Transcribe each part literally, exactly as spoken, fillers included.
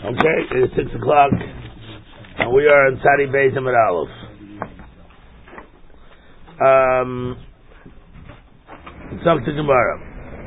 Okay, it's six o'clock, and we are in Tzadi Beis Amud Aleph. Um, talk to Gemara.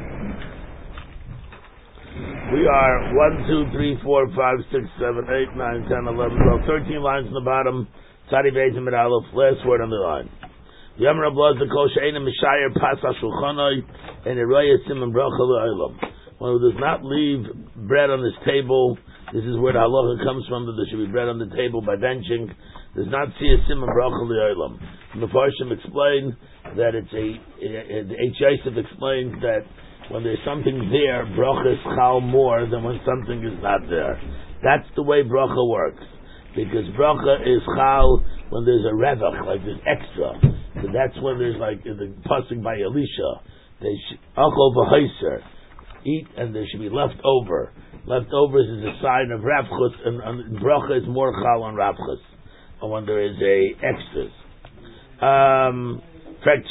We are one, two, three, four, five, six, seven, eight, nine, ten, eleven, twelve, thirteen lines on the bottom. Tzadi Beis Amud Aleph. Last word on the line. Yom Rabbah the Kol She'ena Mishayer Pas HaShulchanai and Eroya Siman Bracha L'Olam. One who does not leave bread on his table. This is where the halacha comes from, that there should be bread on the table by benching. Does not see a siman bracha li'olam. The Mefarshim explained that it's a, the H. Yosef explained that when there's something there, bracha is chal more than when something is not there. That's the way bracha works. Because bracha is chal when there's a revach, like there's extra. So that's when there's like, in the pasuk by Elisha, they achol v'haiser, eat and there should be left over. Leftovers is a sign of Ravchus, and, and bracha is more chal on Ravchus, or when there is a extras. Um, there's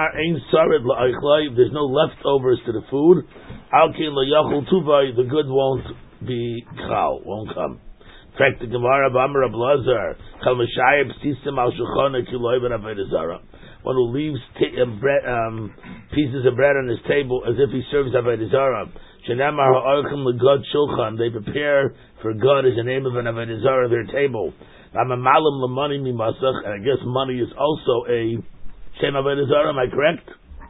no leftovers to the food. The good won't be chal, won't come. The Gemara B'Amar Abelazar, one who leaves t- uh, bread, um, pieces of bread on his table as if he serves Avodah Zarah. Shenamar ha'archim l'gad shulchan. They prepare for God as the name of an Avodah Zarah their table. Amamalim l'money mimasach, and I guess money is also a shem Avodah Zarah. Am I correct?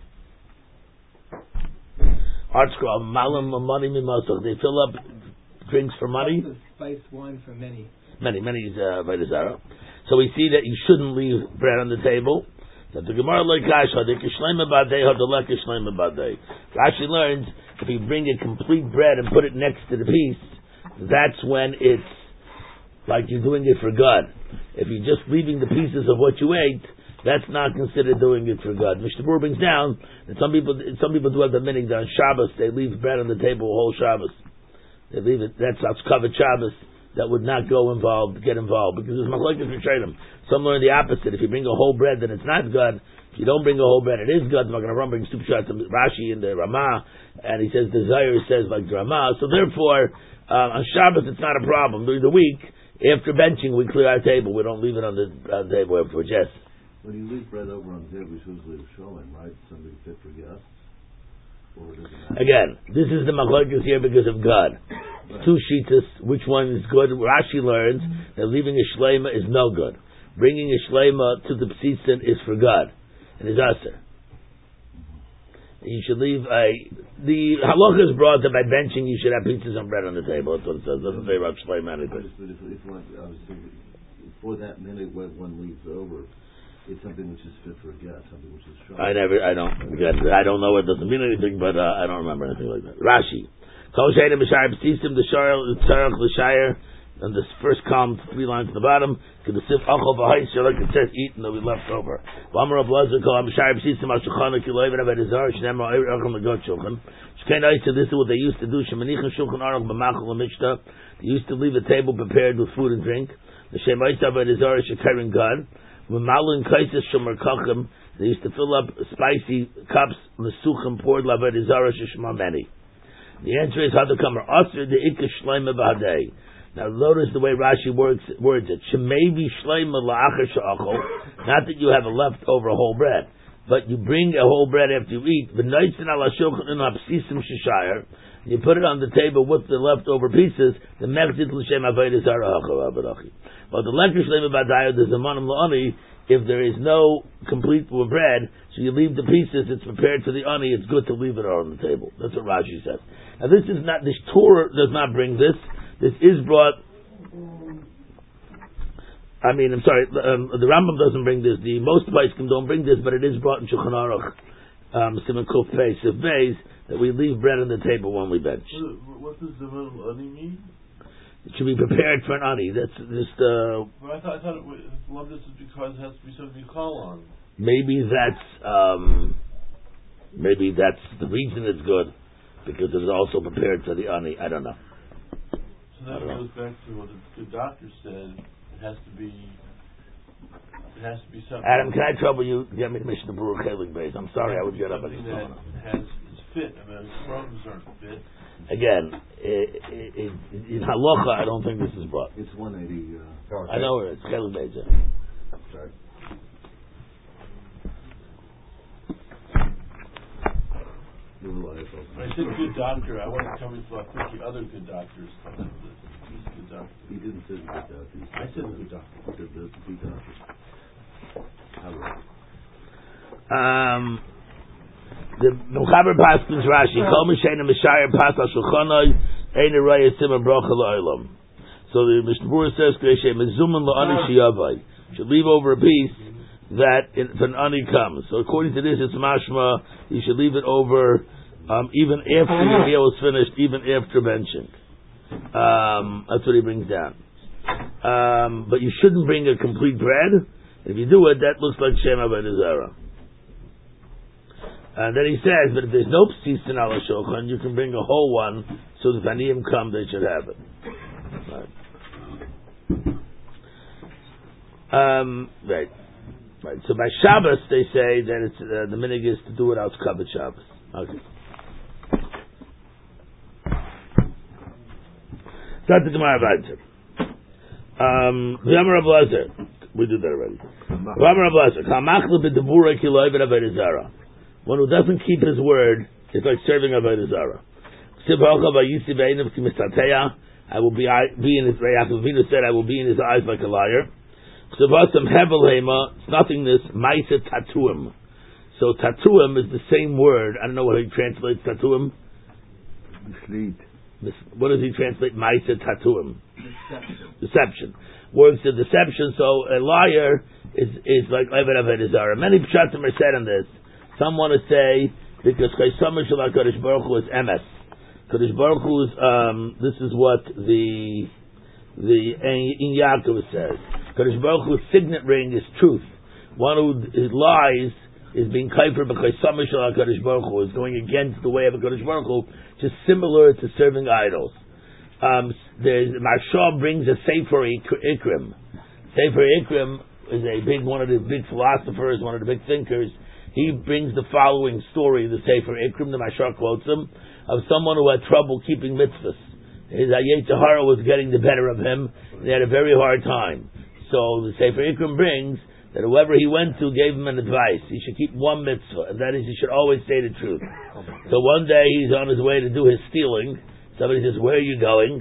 Artscroll malim l'money mimasach. They fill up drinks for money. Spice wine for many. Many, many is uh, Avodah Zarah. So we see that you shouldn't leave bread on the table. That the Gemara like Kasha, the Kishlema Badei, or the Lek Kishlema Badei. Rashi learns if you bring a complete bread and put it next to the piece, that's when it's like you're doing it for God. If you're just leaving the pieces of what you ate, that's not considered doing it for God. Mishnah Berurah brings down that some people, some people do have the meaning that on Shabbos they leave bread on the table whole Shabbos. They leave it. That's that's covered Shabbos. That would not go involved, get involved, because it's machlokes rishonim. Some learn the opposite. If you bring a whole bread, then it's not good. If you don't bring a whole bread, it is good. The Magen Avraham brings two shots to Rashi in the Ramah, and he says the Zayir says like the Ramah. So therefore, uh, on Shabbos it's not a problem. During the week, after benching, we clear our table. We don't leave it on the, on the table afterwards. Yes. When you leave bread over on the table, you're supposed to leave showing, right? Somebody fit for guests. Again, this is the machlokes here because of God. Two shitas, which one is good? Rashi learns that leaving a shleima is no good. Bringing a shleima to the psisin is for God, and is aser. You should leave a. The halacha is brought that by benching you should have pieces of bread on the table. That's what it says. It doesn't say about shleima anything. But if, if one, I was thinking, for that minute when one leaves over, it's something which is fit for a guest, something which is strong. I never, I don't, again, I don't know. It doesn't mean anything, but uh, I don't remember anything like that. Rashi, Kol She'ena Mishayer B'Sisim the Tzarech L'Shayir, and this first column, three lines at the bottom. Kedusif Achol V'Haiser, like it says, eat and they'll be left over. V'Amar Abelazar Kol Mishayer B'Sisim Al Shulchan Kiloy V'Avodah Zarah Shneimar Achol L'Gad Shulchan. Shkein Oisa, this is what they used to do. Shemanichim Shulchan Aruch B'Machol L'Mishta. They used to leave a table prepared with food and drink. The Shem Oisa Avodah Zarah Shekarin God. They used to fill up spicy cups, mesuchim poured l'avodah zarah sheshma many. The answer is how to come aser the ikka shleima b'hadei. Now notice the way Rashi works words it. Shemevi shleima la'achar she'achol. Not that you have a leftover whole bread, but you bring a whole bread after you eat. V'noitzin ala shulchan in ha'psisim sheshayir. You put it on the table with the leftover pieces. The mechzit l'shem avodah zarah hachar abarachi. But the lekar shleima b'hadei there's a manim la'ani. If there is no complete bread, so you leave the pieces, it's prepared for the ani, it's good to leave it on the table. That's what Rashi says. Now this is not, this Torah does not bring this. This is brought, I mean, I'm sorry, um, the Rambam doesn't bring this. The most Paiskim don't bring this, but it is brought in Shulchan Aruch, um, Siman Kuf Pei, Sif Beis, that we leave bread on the table when we bench. What does the word ani mean? It should be prepared for an ani. That's just. Uh, well, I thought, I thought it was, well, this is because it has to be something you call on. Maybe that's um, maybe that's the reason it's good because it's also prepared for the ani. I don't know. So that goes back to what the, the doctor said. It has to be. It has to be something. Adam, can I trouble you? Get me Mishnah Berurah Chelik Beis. I'm sorry, I would get up at this that moment. has is fit. I mean, scrotums aren't fit. Again, it, it, it, in halacha, I don't think this is brought. It's one eighty. Uh, I know where it's Chel Beja. sorry. When I said good doctor, I wasn't coming from fifty other good doctors. He's a good doctor. He didn't say good doctor. I said good doctor. He said the good doctor. Um, the Mechaber Paskins Rashi, Kol Mishayna Mishayir Pasal Shulchanoi, Ein Araya Simon Brocha La'olam. So the Mishnah Berurah says, K'reshe Mezuman La'ani Shiyavai. Should leave over a piece that if an ani comes. So according to this, it's mashma, you should leave it over um, even after your meal is finished, even after benching. Um, that's what he brings down. Um, but you shouldn't bring a complete bread. If you do it, that looks like Shem Avodah Zarah. And then he says, but if there's no psis in ala shulchan, you can bring a whole one, so that if aniyim come, they should have it. Right. Um, right. Right. So by Shabbos, they say that it's uh, the minig is to do it out covered Shabbos. Okay. Start the Gemara Vayter. Um, V'yamar Rav Lazar. We did that already. V'yamar Rav Lazar. K'amachla b'devura ki lo eved avodah zarah. One who doesn't keep his word is like serving avodah zarah. K'siv ha'ocha v'yisi v'einav k'mistateya. I will be, I, be in his, Yaakov Avinu said, I will be in his eyes like a liar. K'siv ha'otam hevel hema. It's nothingness. Ma'isa tatuim. So tatuim is the same word. I don't know what he translates tatuim. Mislead. What does he translate? Ma'isa tatuim. Deception. Deception. Words of deception. So a liar is is like Eved Avodah Zarah. Many pshatim are said on this. Some want to say because Chaysamah Shel HaKadosh Baruch Hu is emes. Kadosh Baruch Hu is um, this is what the the in Yaakov says. Kadosh Baruch Hu's signet ring is truth. One who is lies is being kaifer because Chaysamah Shel HaKadosh Baruch Hu is going against the way of a Kadosh Baruch Hu, just similar to serving idols. Um, there's Maharsha brings a Sefer Ikrim. Sefer Ikrim is a big one of the big philosophers, one of the big thinkers. He brings the following story, the Sefer Ikrim, the Maharsha quotes him, of someone who had trouble keeping mitzvahs. His Yetzer Hara was getting the better of him, and he had a very hard time. So the Sefer Ikrim brings that whoever he went to gave him an advice. He should keep one mitzvah, and that is he should always say the truth. So one day he's on his way to do his stealing. Somebody says, where are you going?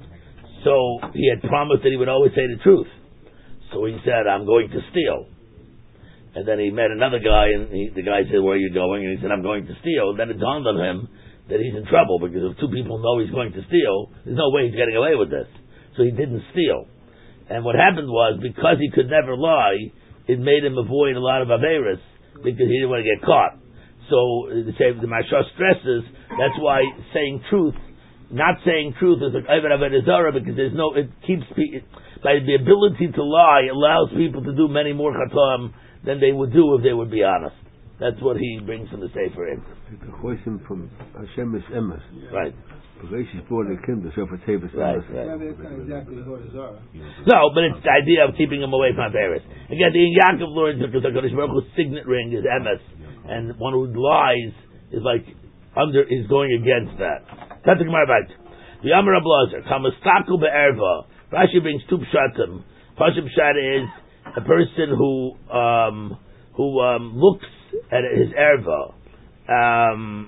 So he had promised that he would always say the truth. So he said, I'm going to steal. And then he met another guy, and he, the guy said, where are you going? And he said, I'm going to steal. And then it dawned on him that he's in trouble, because if two people know he's going to steal, there's no way he's getting away with this. So he didn't steal. And what happened was, because he could never lie, it made him avoid a lot of averis, because he didn't want to get caught. So the, the Maharsha stresses, that's why saying truth, not saying truth is like Eved Avodah Zarah, because there's no, it keeps people, by the ability to lie allows people to do many more chatam than they would do if they would be honest. That's what he brings from the Sefer Ikrim. The question from Hashem is emes. Right. Right, right. No, but it's the idea of keeping him away from Averis. Again, the Yaakov learns because the Kadosh Baruch Hu's signet ring is emes, and one who lies is like under is going against that. The Amar Rav Lazar, Kamastaku be'erva. Rashi brings two pshatim. First pshat is a person who um, who um, looks at his erva. Um,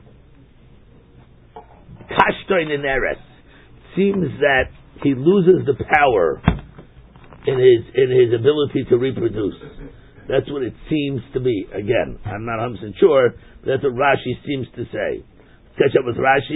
Kashtoin in Eretz. Seems that he loses the power in his in his ability to reproduce. That's what it seems to be. Again, I'm not one hundred percent sure, but that's what Rashi seems to say. Catch up with Rashi.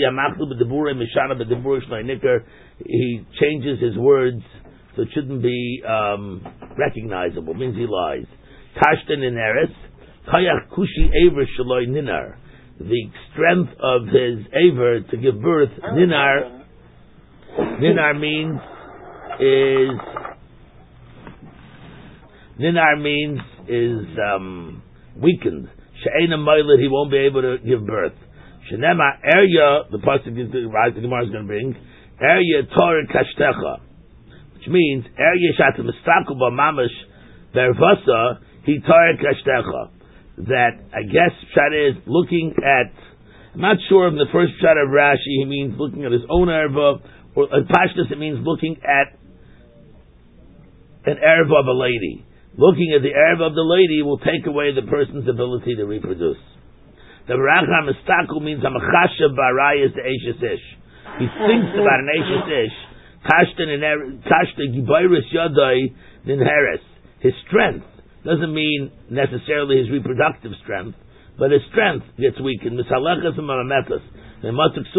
He changes his words so it shouldn't be um, recognizable. It means he lies. Kashtoin in Eretz. Kayach kushi aver shaloi ninar. The strength of his aver to give birth, ninar, ninar means is, ninar means is um, weakened. She'ena moiled, he won't be able to give birth. Shenema erya, the pasuk is the right the Gemara is going to bring, erya tor kashtecha, which means erya shat mistaku ba mamash bervasa he tor kashtecha. That I guess Pshat is looking at I'm not sure if in the first shot of Rashi he means looking at his own erva, or at Pashtus it means looking at an erva of a lady. Looking at the erva of the lady will take away the person's ability to reproduce. The Baracham Mistaku means Hamachasha Barayas the Eishes Ish. He thinks about an Eishes Ish. Kashta Gibayris Yadai Ninheres. His strength doesn't mean necessarily his reproductive strength, but his strength gets weakened. Misalachas and Mamametas. You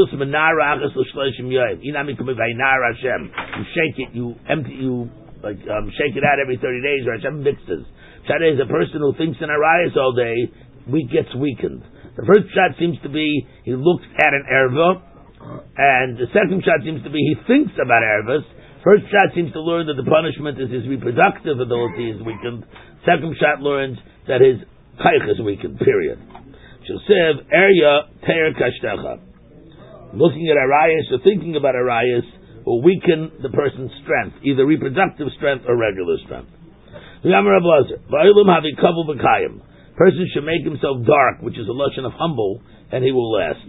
shake it, you empty, you like um, shake it out every thirty days, or Hashem mixes. That is, a person who thinks in Arayas all day, weak gets weakened. The first shot seems to be he looks at an erva, and the second shot seems to be he thinks about ervas. First shot seems to learn that the punishment is his reproductive ability is weakened. Second shot learns that his kaich is weakened. Period. Shosiv erya teir kashtecha. Looking at Arayas or thinking about Arayas will weaken the person's strength, either reproductive strength or regular strength. Person should make himself dark, which is a lotion of humble, and he will last.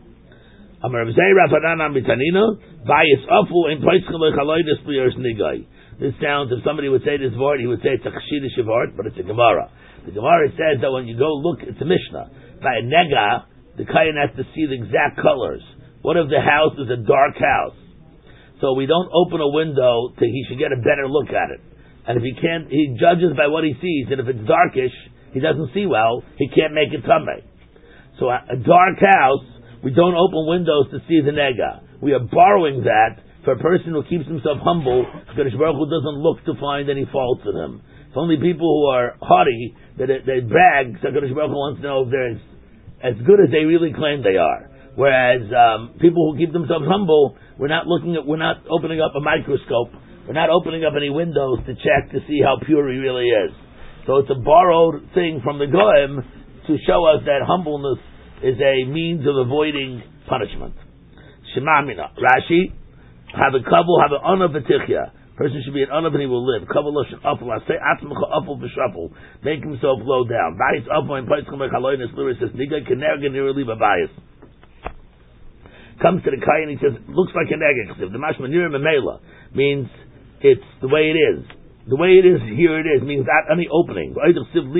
This sounds, if somebody would say this word, he would say it's a chashidish word, but it's a Gemara. The Gemara says that when you go look, it's a Mishnah. By a nega, the kayan has to see the exact colors. What if the house is a dark house? So we don't open a window till he should get a better look at it. And if he can't, he judges by what he sees, and if it's darkish, he doesn't see well, he can't make it tamei. So a, a dark house, we don't open windows to see the nega. We are borrowing that for a person who keeps himself humble, Kadosh Baruch Hu doesn't look to find any faults in him. It's only people who are haughty, that they brag, so Kadosh Baruch Hu wants to know if they're as, as good as they really claim they are. Whereas um, people who keep themselves humble, we're not looking at, we're not opening up a microscope, we're not opening up any windows to check to see how pure he really is. So it's a borrowed thing from the Goyim to show us that humbleness is a means of avoiding punishment. Shema mina. Rashi, have a kabul, have an ana v'tichya. Person should be an ana and he will live. Kabul loshen apel. I say atzmecha apel v'shapel. Make himself low down. Bayis apel and paitzchem echaloyin esluris says niga kenergen nirali b'bayis. Comes to the kayan, he says, looks like a negative. The mashma nirim memela means it's the way it is. The way it is, here it is, means not any opening. Me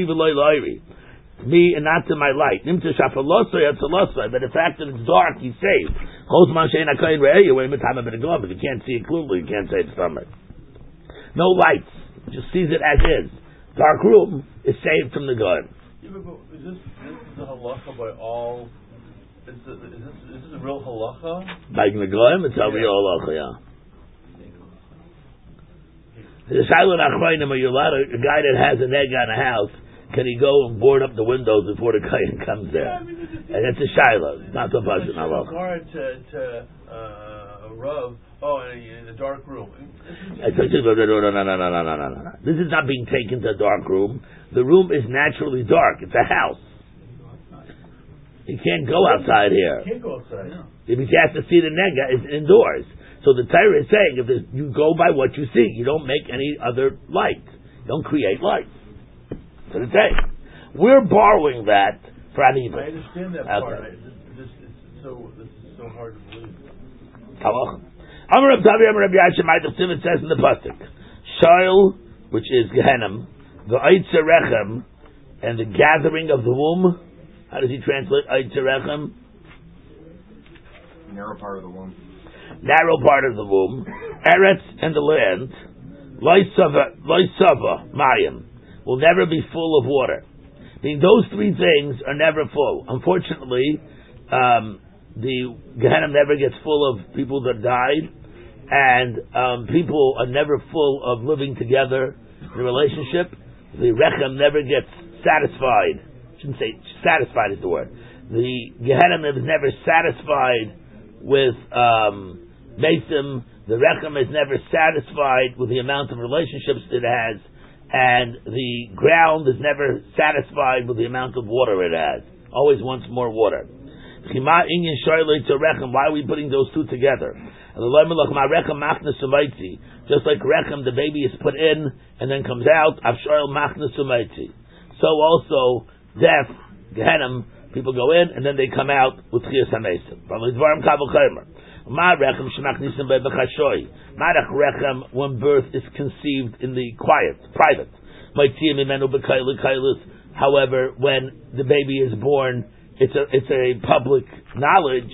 and not to my light. But the fact that it's dark, he's saved. If you can't see it clearly, you can't say it's stomach. No lights. Just sees it as is. Dark room is saved from the gun. Yeah, but is this, this is the halacha by all? Is this, is this, is this a real halacha? Like the gun, it's a real halacha, yeah. The silent achronim, are you allowed a, a guy that has an egg on a house, can he go and board up the windows before the guy comes there? Yeah, I mean, it's, and it's a shiloh, not so much an halacha. Hard to to uh, rub. Oh, in, in the dark room. No, no, no, no, no, no, no, no. This is not being taken to a dark room. The room is naturally dark. It's a house. You can't go outside here. You can't go outside. No. If you have to see the nega, it's indoors. So the Torah is saying, if you go by what you see, you don't make any other light. You don't create light. So the Torah. We're borrowing that for Anibus. I understand that okay. part. I, this, this, it's so, this is so hard to believe. Amar Reb Tavi, Amar Reb Yashem, it says in the pasuk, Shail, which is Gehenim, the Eitzer Rechem, and the gathering of the womb. How does he translate Eitzer Rechem? Narrow part of the womb. Narrow part of the womb, Eretz and the land, Loisava, Mayim, will never be full of water. I mean, those three things are never full. Unfortunately, um, the Gehenna never gets full of people that died, and um, people are never full of living together in a relationship. The Rechem never gets satisfied. I shouldn't say satisfied is the word. The Gehenna is never satisfied with um, Mesim. The Rechem is never satisfied with the amount of relationships it has, and the ground is never satisfied with the amount of water it has. Always wants more water. Why are we putting those two together? Just like Rechem, the baby is put in and then comes out. So also death, Gehenim, People go in and then they come out with Tchias HaMesim. Rechem, when birth is conceived in the quiet, private. However, when the baby is born, it's a it's a public knowledge.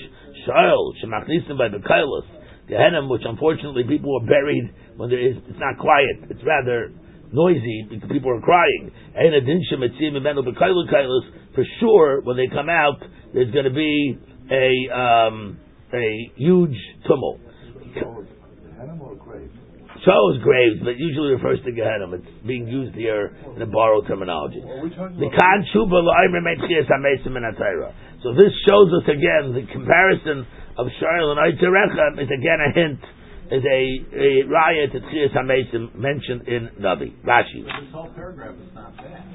Gehenna, which unfortunately people are buried when there is, it's not quiet. It's rather noisy because people are crying. For sure, when they come out, there's going to be a um, a huge tumult. Shows graves, but usually refers to Gehenna. It's being used here in a borrowed terminology. The kan shuba lo'aymer meitchias hamesim in Atayra. So this shows us again the comparison of Shaul and Eitzerechem is again a hint, is a, a raya to Tchias HaMesim mentioned in Navi. Rashi. But this whole paragraph is not bad.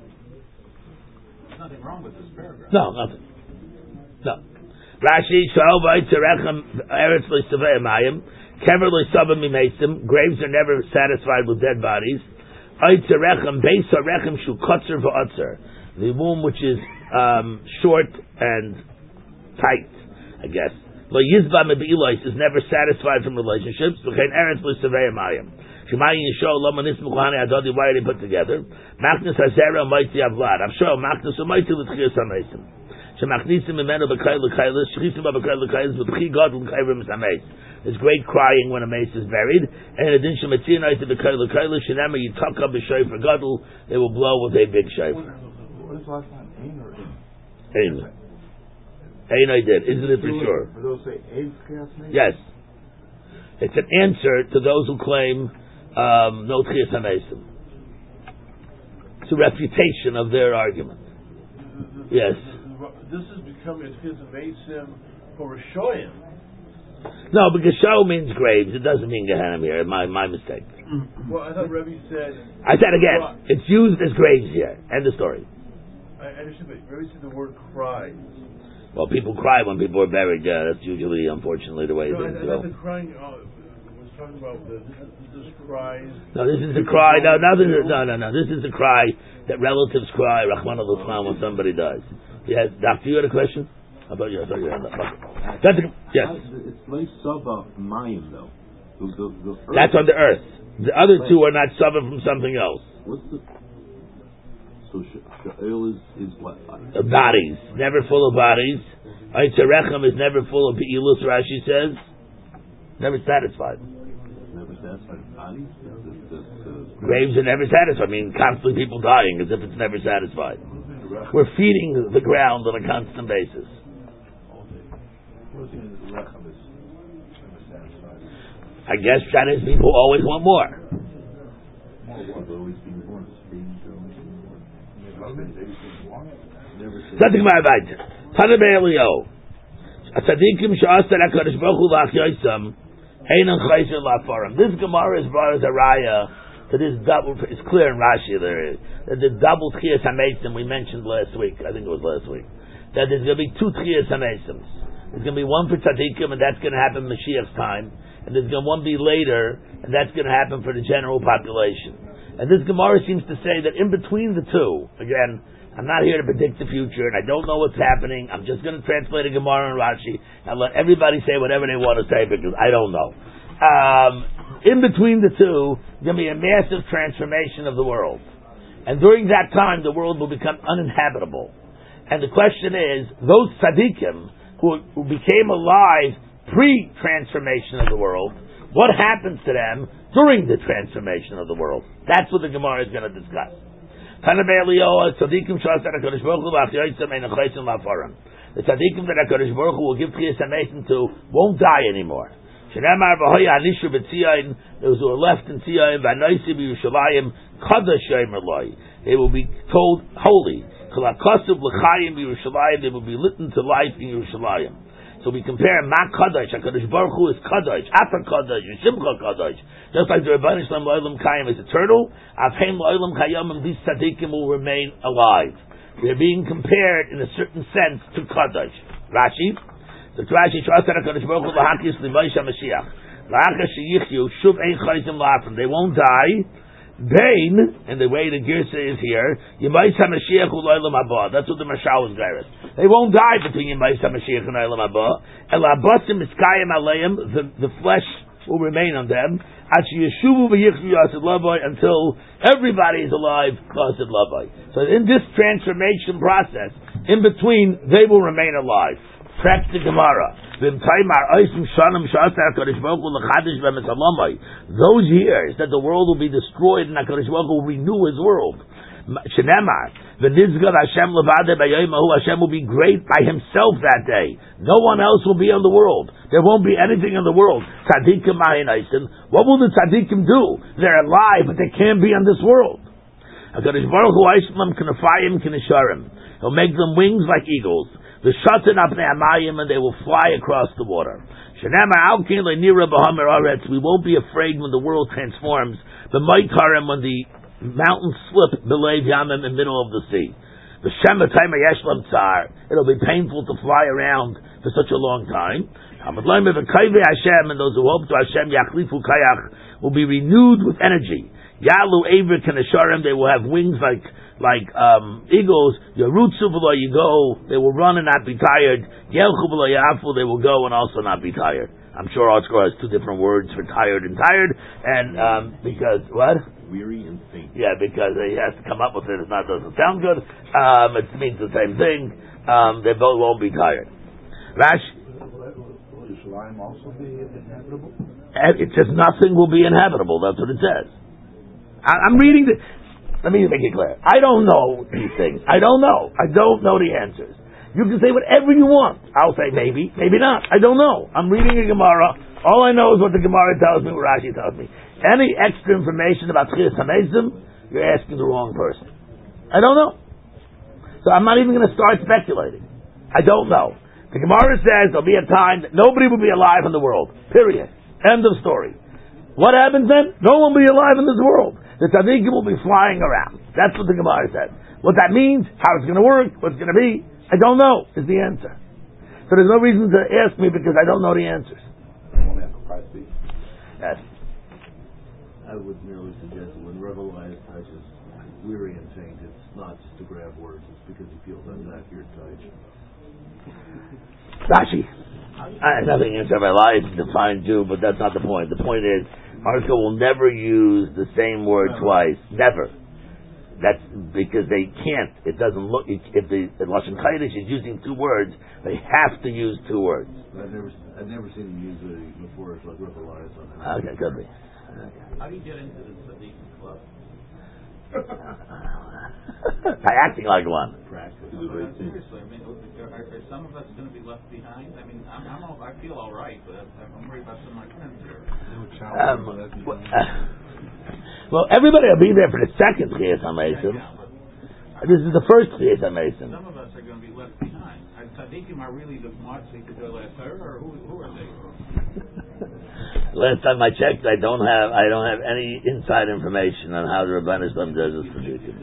There's nothing wrong with this paragraph. No, nothing. No. Rashi, Shaul v'Eitzerechem eretz l'savei mayim. Kever l'sabim mimesim. Graves are never satisfied with dead bodies. Eitzerechem beis harechem shu kotzer v'otzer. The womb which is um, short and tight, I guess. Lo yizba mebi'ilois is never satisfied from relationships. L'chein eretz l'savei mayim. Shemayin yishol lo manis mukhani adodi. Why are they put together? Machnas hazera u'maitzi avlad. I'm sure machnas u'maitzi l'tchias hamesim. Shemachnisim imenu b'kayl l'kaylis. Shchisim b'kayl l'kaylis v'tchi god l'kayrim sameis. There's great crying when a mace is buried. And in addition, Metzion Oitzi b'kayl l'kaylis. Shenema yitaka b'shoifer gadol. They will blow with a big shofar. What is the last line? Ein or in? Ein. Ein I did. Isn't it for sure? Or those say Ein Tchias Mesim? Yes. It's an answer to those who claim um, no Tchias HaMesim. It's a refutation of their argument. Yes. This is becoming a Tchias HaMesim for Rishoyim. No, because show means graves. It doesn't mean Gehenna here. My my mistake. Well, I thought Rebbe said... I said again. It's used as graves here. End of story. I understand, but Rebbe said the word cries. Well, people cry when people are buried. Yeah, that's usually, unfortunately, the way No, things I, I go. thought the crying uh, was talking about the, this, is, this cries. No, this is the cry. No, no, this is, no, no, no. This is the cry that relatives cry, Rahman al-Islam, when somebody dies. Yes, Doctor, you had a question? How about you? I thought you had that. That's a, yes. It's like Saba Mayim, though. The, the, the earth. That's on the earth. The other two are not suffered from something else. What's the... So Sha'el is, is what? Uh, bodies. Never full of bodies. Eitzerechem is never full of Be'ilus, Rashi says. Never satisfied. Never satisfied bodies? The, the, the, Graves are never satisfied. I mean, constantly people dying as if it's never satisfied. We're feeding the ground on a constant basis. I guess that is people always want more. Something about that. Tana Be'elio. Tzadikim she'astar HaKadosh Baruch Hu la'achyoisam einan chayser la'afarim. This Gemara is brought as a raya to this double. It's clear in Rashi there that the double Tchias HaMesim we mentioned last week. I think it was last week. That there's going to be two Tchias HaMesims. There's going to be one for tzadikim, and that's going to happen in Mashiach's time. And there's going to one be later, and that's going to happen for the general population. And this Gemara seems to say that in between the two, again, I'm not here to predict the future, and I don't know what's happening. I'm just going to translate a Gemara and Rashi and let everybody say whatever they want to say because I don't know. Um, in between the two, there's going to be a massive transformation of the world. And during that time, the world will become uninhabitable. And the question is, those tzaddikim who, who became alive pre-transformation of the world, what happens to them during the transformation of the world? That's what the Gemara is going to discuss. The tzaddikim that HaKadosh Baruch Hu will give Tchias HaMesim to won't die anymore. Those who are left in Tzion, they will be told holy. They will be lit into life in Yerushalayim. So we compare Ma Kadosh, HaKadosh Baruch Hu is Kadosh, Ata Kadosh, Shimcha Kadosh. Just like the Rebbeinu Shalom L'Olam Kayim is eternal, Avheim L'Olam Kayim, and these tzaddikim will remain alive. They're being compared in a certain sense to Kadosh. Rashi, the Rashi Shas HaKadosh Baruch Hu L'Hakis L'Moshe Mashiach. L'Achas Sheyichyu Shuv Ein Chayzim L'Afrim. They won't die, Bain, and the way the Girsa is here, Yemais HaMashiach U'Olam Haba. That's what the Mashal is Gairis. They won't die between Yemais HaMashiach and Olam Haba. El Abasim Miskayim Aleim, the the flesh will remain on them. Yeshuvu v'yichzu yasid lavai, until everybody is alive, yasid lavai. So in this transformation process, in between, they will remain alive. Track the Gemara. Those years that the world will be destroyed and HaKadosh Baruch Hu will renew His world. Shenemar, the Nizgad Hashem Levade B'Yomahu, Hashem will be great by Himself that day. No one else will be in the world. There won't be anything in the world. Tzadikim Ma'inaisim. What will the tzadikim do? They're alive, but they can't be in this world. HaKadosh Baruch Hu Aishlam Knafayim Knesharim. He'll make them wings like eagles. The Shatan Apnei Amayim, and they will fly across the water. Shenemar Alkin Le'Nira B'Hamer Aretz. We won't be afraid when the world transforms. The Maikarim, when the mountains slip below Yamim in the middle of the sea. The Shematayim Yeshlam Tsar. It'll be painful to fly around for such a long time. And those who hope to Hashem Yachlifu Kayach will be renewed with energy. Yalu Aver Kanasharim, they will have wings like like um, eagles. Yarutsu v'lo yigo, they will run and not be tired. Yelchu v'lo yafu, they will go and also not be tired. I'm sure Artscore has two different words for tired and tired, and um, because what? Weary and faint. Yeah, because he has to come up with it. It not doesn't sound good. Um, it means the same thing. Um, they both won't be tired. Rash. Will Yerushalayim also be inhabitable? It says nothing will be inhabitable. That's what it says. I, I'm reading the. Let me make it clear. I don't know these things. I don't know. I don't know the answers. You can say whatever you want. I'll say maybe, maybe not. I don't know. I'm reading a Gemara. All I know is what the Gemara tells me, what Rashi tells me. Any extra information about Tchias HaMesim, you're asking the wrong person. I don't know. So I'm not even going to start speculating. I don't know. The Gemara says there'll be a time that nobody will be alive in the world. Period. End of story. What happens then? No one will be alive in this world. The tzaddikim will be flying around. That's what the Gemara said. What that means, how it's going to work, what's going to be, I don't know, is the answer. So there's no reason to ask me because I don't know the answers. Yes. I would merely suggest that when Rebbe Elias touches weary and faint, it's not just to grab words, it's because he feels inaccurate touch. Rashi. I have nothing against Rebbe Elias to define Jew, but that's not the point. The point is, Arka will never use the same word never. twice. Never. That's because they can't. It doesn't look. If the, the Lashon Kodesh is using two words, they have to use two words. I've never, I've never seen them use a before. It's like Rebbe Elias on it. Okay, could be. Okay. How do you get into the Tzaddik club? By acting like one. Practice. No, but seriously, I mean, are, are some of us going to be left behind? I mean, I'm, I'm all, I feel all right, but I'm worried about some of my friends here. Um, well, uh, well, everybody will be there for the second Tchias HaMesim. This is the first Tchias HaMesim. Some of us are going to be left behind. Are Tzaddikim are really the Martzi to go last year, or who, who are they? Last time I checked, I don't have I don't have any inside information on how the Rebbeinu Shalom does this Tzaddikim.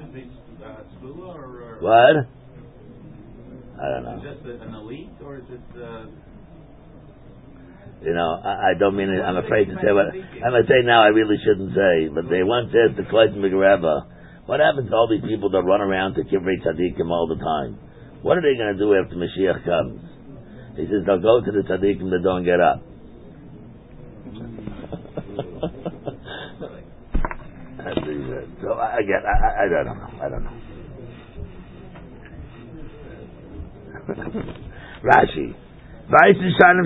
What? I don't know. Is it just an elite, or is it? Uh, you know, I, I don't mean it. I'm afraid to say what I'm going to say now. I really shouldn't say. But they once asked the question, Rebbe, what happens to all these people that run around to kivrei tzaddikim all the time? What are they going to do after Mashiach comes? He says they'll go to the tzaddikim that don't get up. So again, I, I don't know. I don't know. Rashi. Rashi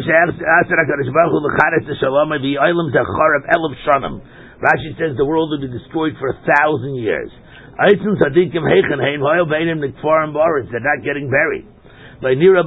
says the world will be destroyed for a thousand years. They're not getting buried. When he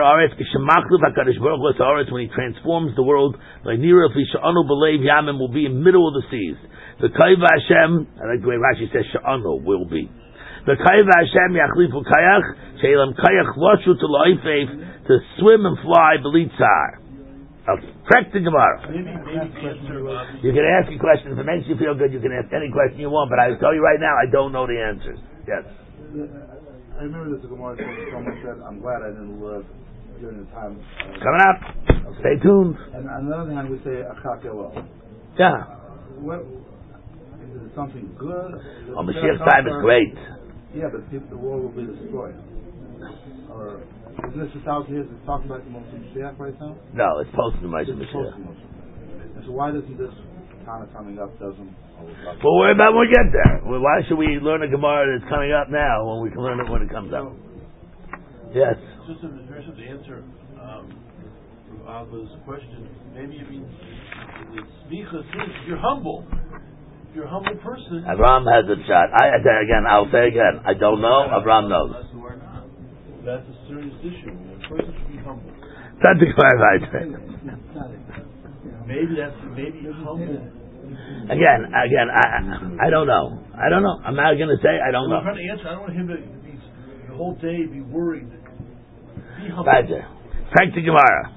transforms the world, will be in the middle of the seas. The Kaiva Hashem, I like the way Rashi says Sha'anu will be. The Kaiva Hashem Yachlifu Kayach, She'elam Kayach Loshu to Loifeif, to swim and fly Belitzar. Okay, correct the Gemara. You can ask a question. If it makes you feel good, you can ask any question you want, but I tell you right now, I don't know the answers. Yes. I remember this Gemara someone said, I'm glad I didn't live during the time. Uh, Coming up. Okay. Stay tuned. And on the other hand, we say Achak Elul. Yeah. What, is it the something good? Oh, Mashiach's time is great. Yeah, but people, the world will be destroyed. Or isn't this a thousand years it's talking about the Mashiach right now? No, it's post the Mashiach. And so why doesn't this kind of coming up doesn't? Well, worry about when we get there. Well, why should we learn a Gemara that's coming up now when we can learn it when it comes up? Yes. Just a very simple answer. Um, Abba's question. Maybe you mean the smicha says you're humble. If you're a humble person. Avram has a shot. I again. I'll say again. I don't know. Avram knows. That's a serious issue. A person should be humble. That's the right. Maybe that's maybe humble. Again, again. I I don't know. I don't know. I'm not going to say I don't know. I'm trying to answer. I don't want him to be the whole day be worried. Be humble. Roger. Frank the Gemara.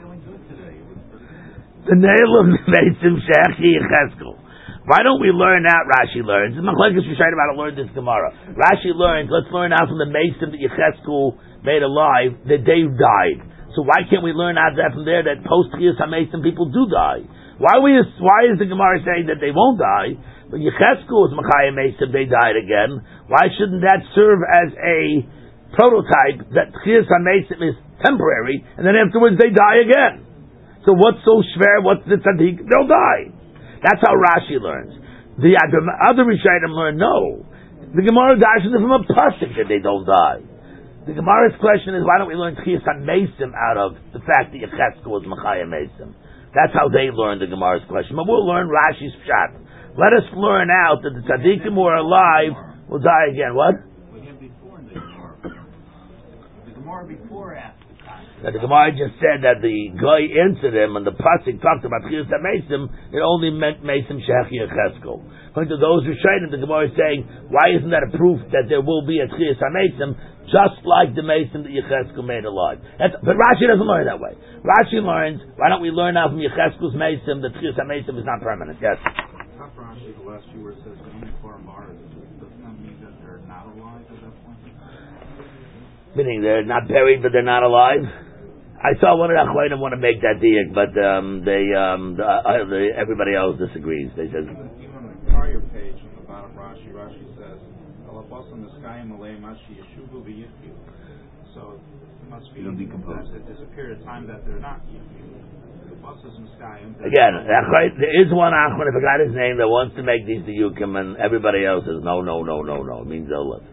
The nail of Meisim Shechi Yecheskel. Why don't we learn that? Rashi learns. Machlekes Rishayim about to learn this Gemara. Rashi learns. Let's learn out from the Meisim that Yecheskel made alive that they died. So why can't we learn out that from there that post Chiyas HaMeisim people do die? Why we? Why is the Gemara saying that they won't die? But Yecheskel was Machayim Meisim, they died again. Why shouldn't that serve as a prototype that Chiyas HaMeisim is temporary and then afterwards they die again? So what's so schwer? What's the tzaddik? They'll die. That's how Rashi learns. The other Rishayim learn no. The Gemara dashes from a pasuk that they don't die. The Gemara's question is why don't we learn Chiyas HaMeisim out of the fact that Yecheskel was Machayim Meisim? That's how they learned the Gemara's question. But we'll learn Rashi's pshat. Let us learn out that the tzaddikim who are alive will die again. What? We have before in the Gemara. The Gemara before asked. That the Gemara just said that the guy answered him, and the pasuk talked about Chiyas HaMeisim, it only meant Meisim Shechi Yecheskel. According to those who shayed the Gemara is saying, why isn't that a proof that there will be a Chiyas HaMeisim, just like the Meisim that Yecheskel made alive? That's, but Rashi doesn't learn that way. Rashi learns, why don't we learn now from Yecheskel's Meisim that Chiyas HaMeisim is not permanent? Yes? Top Rashi, the last few words says, only for Mars. Does that mean that they're not alive at that point? Meaning they're not buried, but they're not alive? I saw one of the Achronim want to make that diak, but um, they, um, the, uh, the, everybody else disagrees. They said even, even on the prior page on the bottom, Rashi, Rashi says, "Alabas on the sky malay mashi yeshuvu v'yichyu." So it must be that there's a period of time that they're not yichyu. The buses in the sky. Again, there is one Achron, I forgot his name, that wants to make these diukim, and everybody else says no, no, no, no, no. It means they'll live.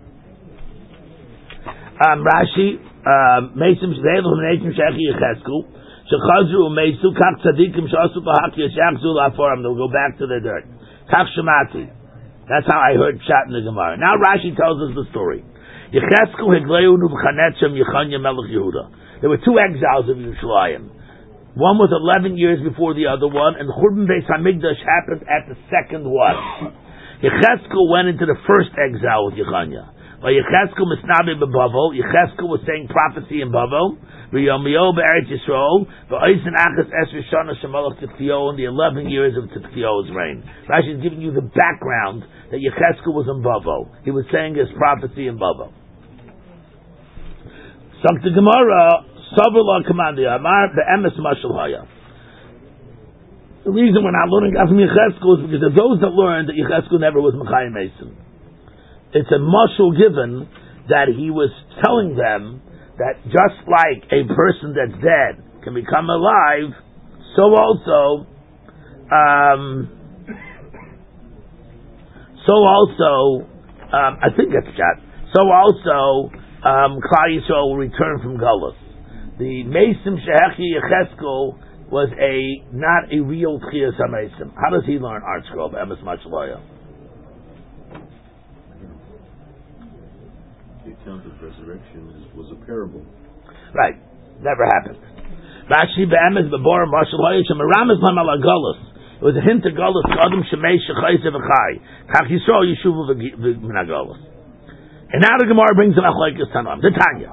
Um, Rashi, Meisim Shveilu Meisim Shechi Yecheskel Shechazru Meisu Kach Tzadikim Shasu Bahak Yeshachzu Laforam. They'll go back to the dirt. Kach Shemati. That's how I heard Pshat in the Gemara. Now Rashi tells us the story. Yecheskel Hegleyu Nubchanetzem Yechanya Melech Yehuda. There were two exiles of Yerushalayim. One was eleven years before the other one, and Churban Beis Hamikdash happened at the second one. Yecheskel went into the first exile with Yechanya. Yecheskel misnabi beBavel. Yecheskel was saying prophecy in Bavel. V'yomio be'eretz Yisrael. V'oisen achas esrei shana shemalach Tzidkiyahu in the eleven years of Tzidkiyahu's reign. Rashi is giving you the background that Yecheskel was in Bavel. He was saying his prophecy in Bavel. Sakta Gemara Savula Kamandi Amar be'emes mashal haya. The reason we're not learning from Yecheskel is because of those that learned that Yecheskel never was Machayim Meisim. It's a mashal given that he was telling them that just like a person that's dead can become alive, so also, um, so also, um, I think that's that. So also, um, Klal Yisrael will return from Galus. The Meisim Shehechi Yecheskel was a not a real Chiyas HaMeisim. How does he learn Art Scroll? Emes Machloya. The account of resurrection is, was a parable. Right. Never happened. Rashi be'emes b'bor mashal ha'yisham aramis l'mal ha'galus. It was a hint to galus adam shemei shechayse v'chai. Kach Yisrael yeshuvu v'min ha'galus. And now the Gemara brings an achloikis tanam. The Tanya.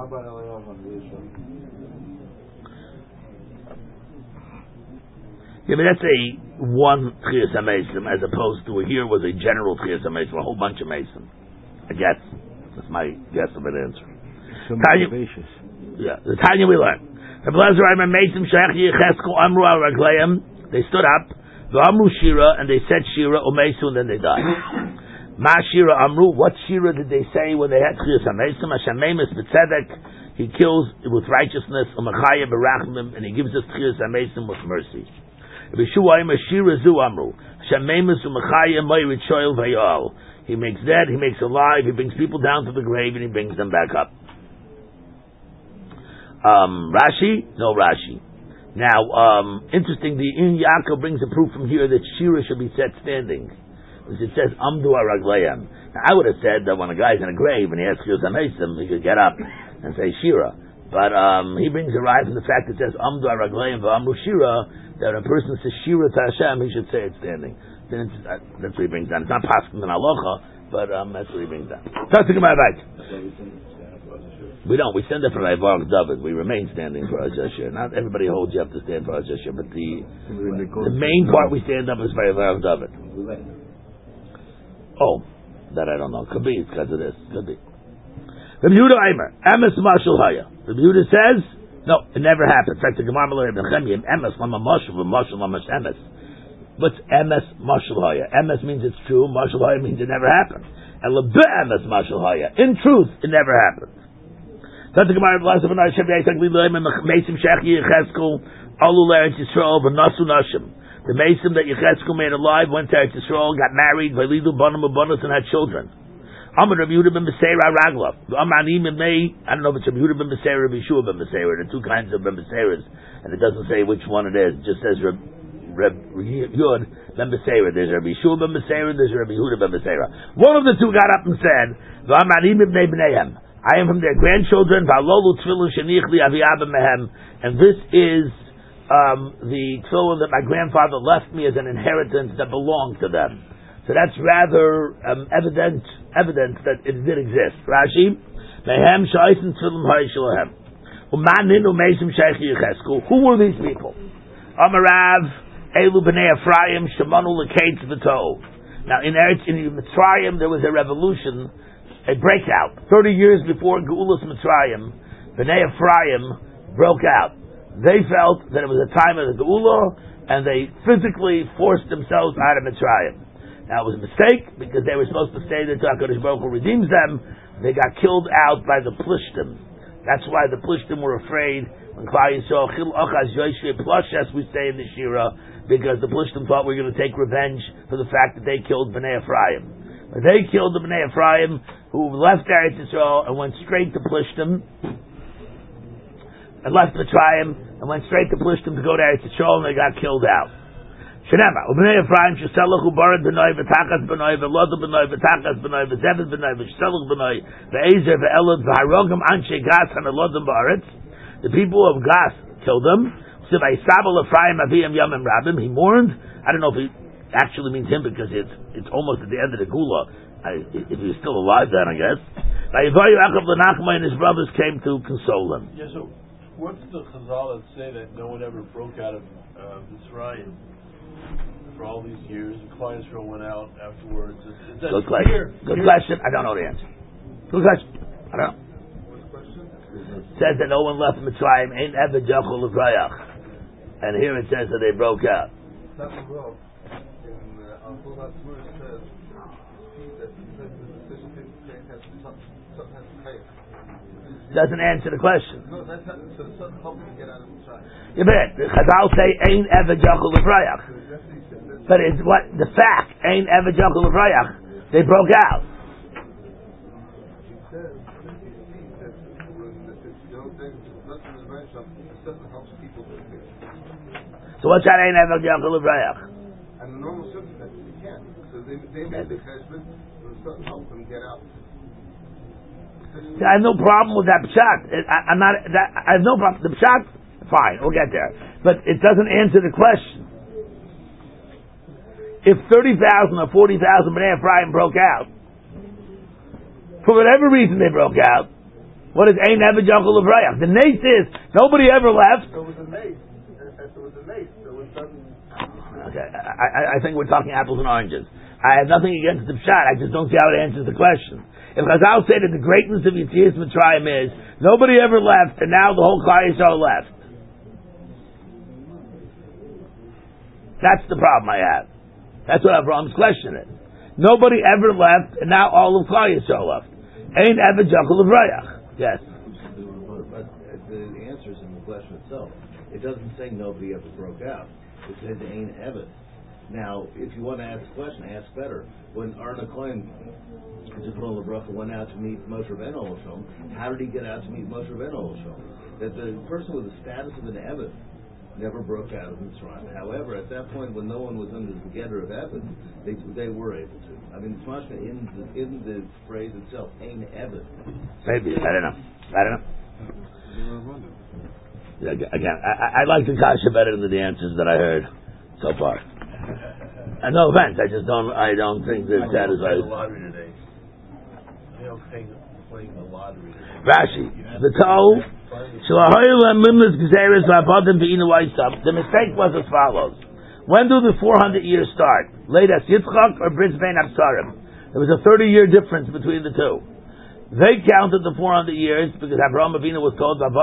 Yeah, but that's a one Chiyas HaMeisim as opposed to here was a general Chiyas HaMeisim, a whole bunch of Meisim. I guess. That's my guess of an answer. Tanya, yeah, the Tanya we learn. They stood up. The Amru Shira, and they said Shira, Umeisu, and then they died. Ma Shira Amru, what Shira did they say when they had Tchias HaMeisim? Hashem Meimis B'tzedek, he kills with righteousness, Umachaya Berachmim, and he gives us Tchias HaMeisim with mercy. B'Shua Ima Shira Zu Amru, Hashem Meimis Umachaya Moirit Shoyel Vayal. He makes dead, he makes alive, he brings people down to the grave, and he brings them back up. Um, Rashi? No Rashi. Now, um, interesting, the In Yaakov brings a proof from here that Shira should be set standing. Because it says, Amdu Araglayam. Now, I would have said that when a guy's in a grave and he has Tchias HaMeisim, he could get up and say Shira. But um, he brings a right from the fact that it says, Amdu Araglayam v'Amru Shira, that when a person says Shira to Hashem, he should say it standing. Then it's, uh, that's what he brings down. It's not Paskin and Alocha, but um, that's what he brings down. Talk to my right. We don't. We stand up for Ivarg David. We remain standing for Rosh Hashanah. Not everybody holds you up to stand for Rosh Hashanah, but the the main part we stand up is for Ivarg David. Oh, that I don't know. Could be. It's because of this. Could be. Rabbi Yehuda Eimer. Emes Mashal Haya. Rabbi Yehuda says, no, it never happened. In fact, the Gemara Malay Ibn Chemiyim, Emes Lama Mashal, Mashal Lama Emes. What's Emes Mashal Haya? Emes means it's true. Mashal Haya means it never happened. And Lebe Emes Mashal Haya. In truth, it never happened. The Mesim that Yechezkel made alive went to Eretz Yisrael, got married, Vaylidu Banim Ubanos, and had children. Amar Rabbi Yehuda ben Beseira Raglav. Amanim May. I don't know if it's Rabbi Yehuda ben Beseira or Rabbi Yeshua ben Beseira. There are two kinds of ben Beseiras, and it doesn't say which one it is. It just says Rabbi Yud ben Beseira. There's Rabbi Yeshua ben Beseira. There's Rabbi Yehuda ben Beseira. One of the two got up and said, Amanim May Bneihem. I am from their grandchildren, and this is um, the tefillin that my grandfather left me as an inheritance that belonged to them. So that's rather um, evident evidence that it did exist. Rashi, who were these people? Amarav, Elu b'nei Ephraim, Shemanu l'kates v'to. Now in Eretz, in Mitzrayim, there was a revolution, a breakout. Thirty years before Geulas Mitzrayim, Bnei Ephraim broke out. They felt that it was a time of the Geula, and they physically forced themselves out of Mitzrayim. Now it was a mistake, because they were supposed to stay there till HaKadosh Baruch Hu redeems them. They got killed out by the Plishtim. That's why the Plishtim were afraid when Klal Yisrael Chil Ochaz Yoshve Plush, as we say in the Shira, because the Plishtim thought we were going to take revenge for the fact that they killed Bnei Ephraim. But they killed the Bnei Ephraim, who left Eretz Yisrael and went straight to Plishtim, and left Mitzrayim and went straight to Plishtim to go to Eretz Yisrael, and they got killed out. Shenema, Bnei Ephraim Sheselach Ubarat Bnei V'Tachas Bnei V'Loda Bnei V'Tachas Bnei V'Zevet Bnei V'Shelach Bnei V'Ezer V'Elad V'Harogim Anshe Gas HaNelodim Ba'aretz. The people of Gas killed them. Sivay Sabal Ephraim Aviyam Yamim Rabim. He mourned. I don't know if he actually means him, because it's it's almost at the end of the Gula. I, if he was still alive then, I guess. Vayivayu Yaakov l'Nachma, and his brothers came to console him. Yeah, so what's the Chazal that say that no one ever broke out of uh, Mitzrayim for all these years? The Klal Yisrael went out afterwards. Is, is that Good question. Here, Good here? question. I don't know the answer. Good question. I don't know. It says that no one left Mitzrayim. Ain't ever Jachol L'Vrayach. And here it says that they broke out. Doesn't answer the question. No, that's how, so something helped me get out of the trial. You bet. The Chazal say ain't ever Jachol L'Vrayach. But it's what the fact ain't ever Jachol L'Vrayach. They broke out. So what's that ain't ever Jachol L'Vrayach? And the normal circumstances you can't. So they they made the cheshbon, so something helped them get out. I have no problem with that pshat. I, I'm not. That, I have no problem. The pshat, fine, we'll get there. But it doesn't answer the question. If thirty thousand or forty thousand Bnei Ephraim broke out, for whatever reason they broke out, what is Ein Ever Jachol L'Vrayach? The nace is nobody ever left. There was a nace. There was a nace. There was nothing. Okay, I, I think we're talking apples and oranges. I have nothing against the pshat. I just don't see how it answers the question. If Chazal say that the greatness of Yetzias Mitzrayim is nobody ever left, and now the whole Klal Yisrael left. That's the problem I have. That's what Abraham's question is. Nobody ever left, and now all of Klal Yisrael left. Ain't ever Jackal of Rayach. Yes. But the answer is in the question itself. It doesn't say nobody ever broke out. It says ain't ever. Now, if you want to ask a question, ask better. When Arna Cohen, Zichron LeBracha, went out to meet Moshe Rabbeinu Oshom, how did he get out to meet Moshe Rabbeinu Oshom? That the person with the status of an Eved never broke out of Mitzrayim. However, at that point, when no one was under the getter of Eved, they they were able to. I mean, it's mashma in the in the phrase itself, ain't Eved. Maybe I don't know. I don't know. Yeah, again, I, I like the kasha better than the answers that I heard so far. And no offense, I just don't. I don't think they're satisfied. The lottery today. They don't pay playing the lottery today. Rashi, the toe. The mistake was as follows. When do the four hundred years start? Leidas Yitzchak or Bris Bein Absarim? There was a thirty year difference between the two. They counted the four hundred years because Abraham Avinu was told at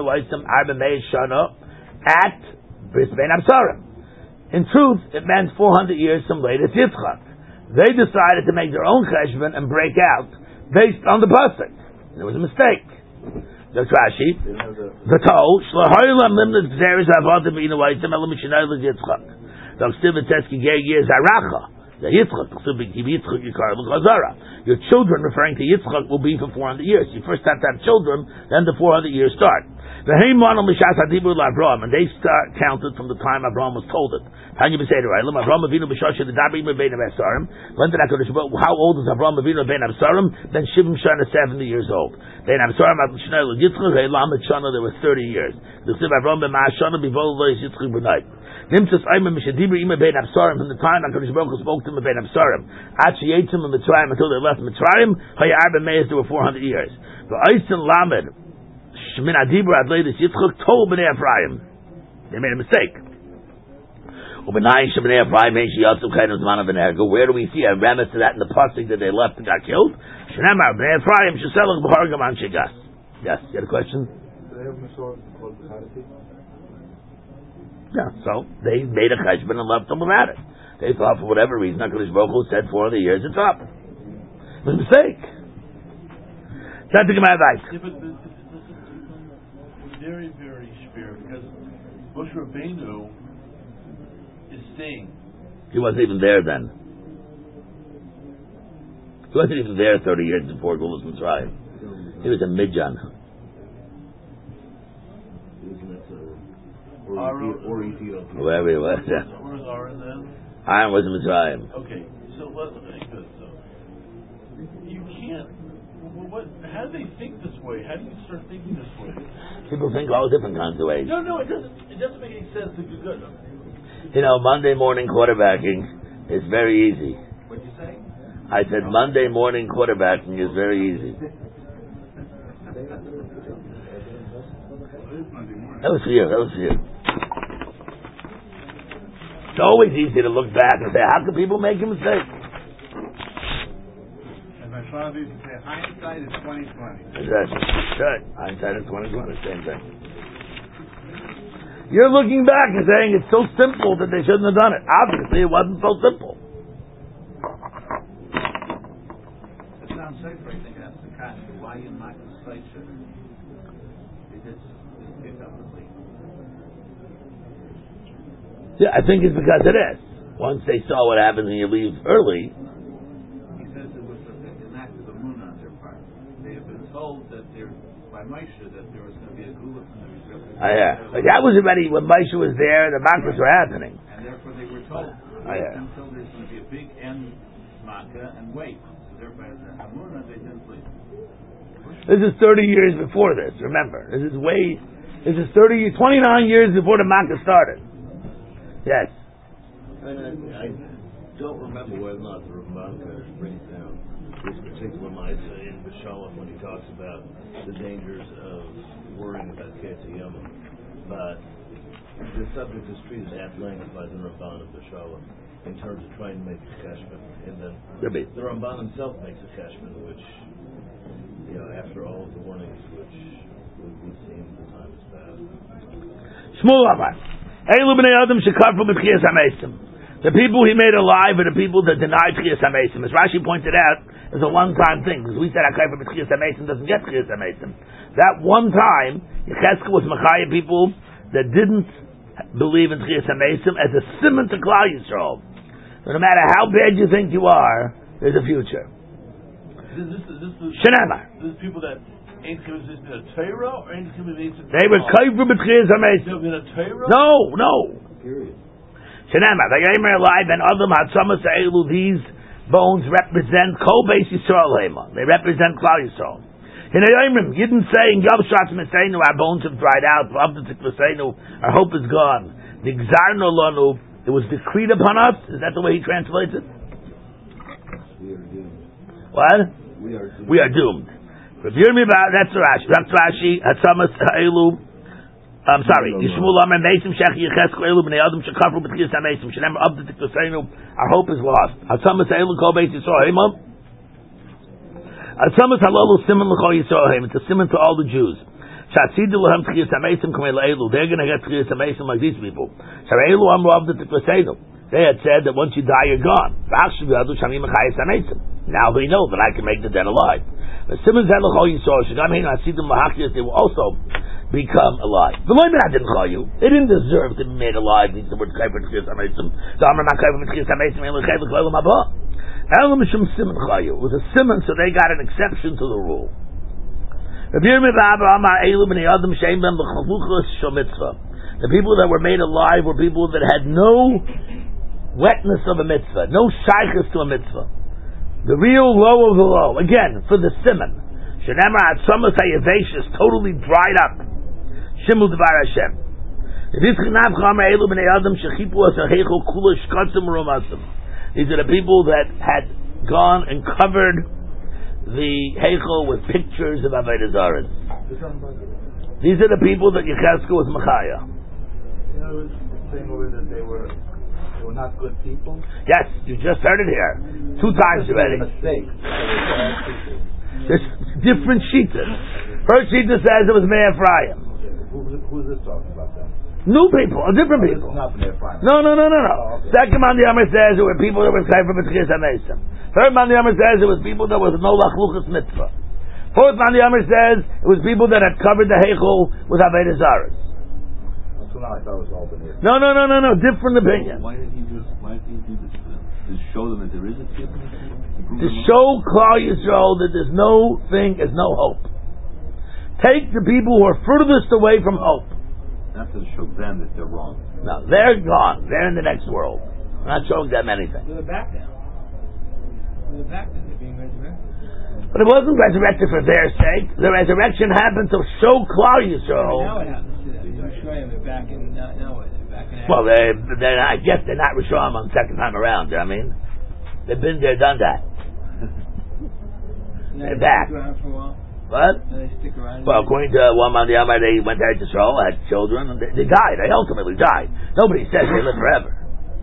Bris Bein Absarim. In truth, it meant four hundred years from Leidas Yitzchak. They decided to make their own cheshbon and break out based on the pasuk. There was a mistake. That's Rashi. The Tol Shlahoylam Limnus Gzeres Avodim Beinu Waitim Elam Mishnai Yitzchak. The Stivit Teski Gei Years Aracha. The Yitzchak Stivit Yitzchak Yikar L'Chazara. Your children, referring to Yitzchak, will be for four hundred years. You first have to have children, then the four hundred years start. The Heimanal Mishas Hadibur LaAvraham, and they start counted from the time Abraham was told it. How you say it right? Abraham Avinu B'Shasha the Dabrim Bein Absarim. When did HaKadosh Baruch Hu? How old is Abraham Avinu Bein Absarim? Then Shivim Shana seventy years old. Bein Absarim Abshnei Yitzchak Heilamet Shana there was thirty years. The Siv Abraham Ben Ma'ashana Bivol Lo Yitzchak B'Nai. Nimtzas Ayman Mishadibri Ima Bein Absarim from the time HaKadosh Baruch Hu spoke to him Bein Absarim. Achi Yitzim and Mitzrayim until they left Mitzrayim. Hayar Ben Meis there were four hundred years. The Eisen Lamed. Shmin Adibur Adleidus Yitzchak told Bnei Ephraim. They made a mistake. Where do we see a remnant to that in the pasuk that they left and got killed? Shnemar Bnei Ephraim Sheselach B'Hargam An Shegas. Yes, you had a question? Do they have Masor called B'Chadati? Yeah, so they made a cheshbon and left them without it. They thought for whatever reason HaKadosh Baruch Hu said four hundred years it's up. It was a mistake. Time to give my advice. Yeah, but this is very, very severe because Moshe Rabbeinu is saying he wasn't even there then. He wasn't even there thirty years before Gulas Mitzrayim. He was in Midjan. Or, or Ethiopia. Wherever he was. Yeah. Where was Aaron then? Aaron was in Mitzrayim. Okay, so let's make this. So you can't. What? How do they think this way? How do you start thinking this way? People think all different kinds of ways. No, no, it doesn't. It doesn't make any sense. To good. You know, Monday morning quarterbacking is very easy. What'd you say? I said Monday morning quarterbacking is very easy. That was for you. That was for you. It's always easy to look back and say, how can people make a mistake? And my father used to say, hindsight is twenty twenty. Exactly. Right. Hindsight is twenty twenty. Same thing. You're looking back and saying it's so simple that they shouldn't have done it. Obviously, it wasn't so simple. It sounds safer, I think that's the kind. Why you not the site should it just pick up the lead. Yeah, I think it's because it is. Once they saw what happens when you leave early. He says it was an act of emunah on their part. They have been told that there, by Moshe, that there was going to be a gula from the Rebbe. Oh, yeah. But that was already when Moshe was there, the makkahs were happening. And therefore they were told, Oh, wait yeah. until there's going to be a big end makkah and wait. So therefore, as an emunah, they didn't leave. This is thirty years before this, remember. This is way, this is thirty, twenty-nine years before the makkah started. Yes. I, mean, I, I don't remember whether or not the Ramban brings down this particular Maisa in B'Shalach when he talks about the dangers of worrying about Ketziyama. But the subject is treated at length by the Ramban of B'Shalach in terms of trying to make a keshbon. And then the Ramban himself makes a keshbon, which, you know, after all of the warnings which we've seen, the time has passed. Shmuel Amar. Eilu b'nei Adam shekafu b'tchiyas hamesim. The people he made alive are the people that denied tchiyas hamesim. As Rashi pointed out, it's a one-time thing because we said Hakayfa b'tchiyas hamesim doesn't get tchiyas hamesim. That one time, Yechezkel was machaya people that didn't believe in tchiyas hamesim as a simon to Klal Yisrael. So no matter how bad you think you are, there's a future. This, this, this, this, Shenamar. This is people that ain't coming to the Torah or ain't coming to They were Kayfa b'tchiyas hamesim. No, no. Period. Shenamar. Vayomer alive and Adam hatzamas ha'elu. These bones represent Kol Beis Yisrael Hema. They represent Klal Yisrael. In Ayomrim, you didn't say in Yom Shatz Meseinu our bones have dried out. Our hope is gone. The Gzarno Lanu. It was decreed upon us. Is that the way he translates it? We are doomed. What? We are doomed. We are doomed. Revere me about that's Rashi. That's Rashi. Hatzamas ha'elu. I'm sorry. Yishmul Amar Meisim Shech Yechezkel Elu B'nei Adam Shekafru B'tchiyas HaMeisim. Shenemar Abdu Tikvaseinu. Our hope is lost. Hatzamas ha'elu Kol Beis Yisrael Hema. Hatzamas halalu Siman L'Chol Yisrael Hema. It's a siman to all the Jews. Shatzid L'hem Tchiyas HaMeisim Kamei L'Elu. They're going to get Tchiyas HaMeisim like these people. Sharei Elu Amru Abdu Tikvaseinu. They had said that once you die, you're gone. Now they know that I can make the dead alive. They will also become alive. The moment I didn't call you, they didn't deserve to be made alive. These words, it was a simon, so they got an exception to the rule. The people that were made alive were people that had no wetness of a mitzvah, no shaykhs to a mitzvah. The real low of the low. Again, for the simon. Shenemar Atzamas HaYavesh is totally dried up. Shimul Dvar Hashem. These are the people that had gone and covered the Heichel with pictures of Avodah Zarah. These are the people that Yechezkel was Machaya. You know, saying over that they were they were not good people. Yes, you just heard it here two times already. Mistake. There's different shitas. First shita says it was Meir Ephraim. Who, who's this talking about then? New people, or different people. Not Meir Ephraim. No, no, no, no, no. Oh, okay. Second man the Amar says it were people that were Chayv from B'tchiyas HaMeisim. Third man the Amar says it was people that was no Lachluchas Mitzvah. Fourth man the Amar says it was people that had covered the Heichel with Avodah Zarah. So now I thought it was all been here. No, no, no, no, no. Different opinion. Why did he do? Why did he do this? To show them that there is a tip. To show Klal Yisrael that there's no thing, there's no hope. Take the people who are furthest away from hope. Not to show them that they're wrong. No, they're gone. They're in the next world. I'm not showing them anything. They're back now. They're back now. They're being resurrected. But it wasn't resurrected for their sake. The resurrection happened to show Klal Yisrael. Now what happens to them? They're back in. Now, now what? They're back in. Well, they, they're not, I guess they're not Rishon on the second time around. You know what I mean, they've been there, done that. They're back. Stick around for a while. What? Now they stick around. Well, according to one man, the Amar, they went to Eretz Yisrael, had children, and they, they died. They ultimately died. Nobody says they live forever.